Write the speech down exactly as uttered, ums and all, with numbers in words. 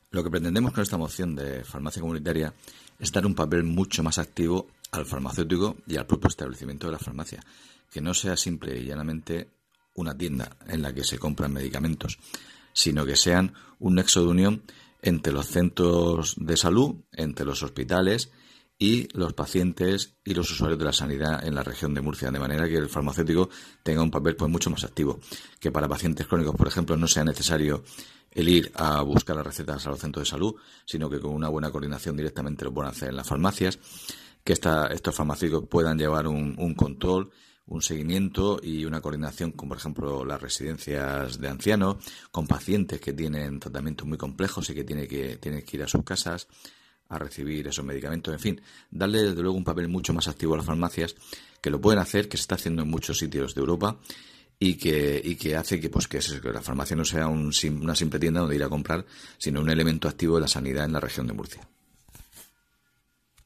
Lo que pretendemos con esta moción de farmacia comunitaria es dar un papel mucho más activo al farmacéutico y al propio establecimiento de la farmacia, que no sea simple y llanamente una tienda en la que se compran medicamentos, sino que sean un nexo de unión entre los centros de salud, entre los hospitales y los pacientes y los usuarios de la sanidad en la región de Murcia, de manera que el farmacéutico tenga un papel pues mucho más activo, que para pacientes crónicos, por ejemplo, no sea necesario el ir a buscar las recetas a los centros de salud, sino que con una buena coordinación directamente lo puedan hacer en las farmacias, que esta, estos farmacéuticos puedan llevar un, un control, un seguimiento y una coordinación con, por ejemplo, las residencias de ancianos, con pacientes que tienen tratamientos muy complejos y que tienen que, tienen que ir a sus casas a recibir esos medicamentos, en fin, darle desde luego un papel mucho más activo a las farmacias, que lo pueden hacer, que se está haciendo en muchos sitios de Europa y que y que hace que pues que, es, que la farmacia no sea un, una simple tienda donde ir a comprar, sino un elemento activo de la sanidad en la región de Murcia.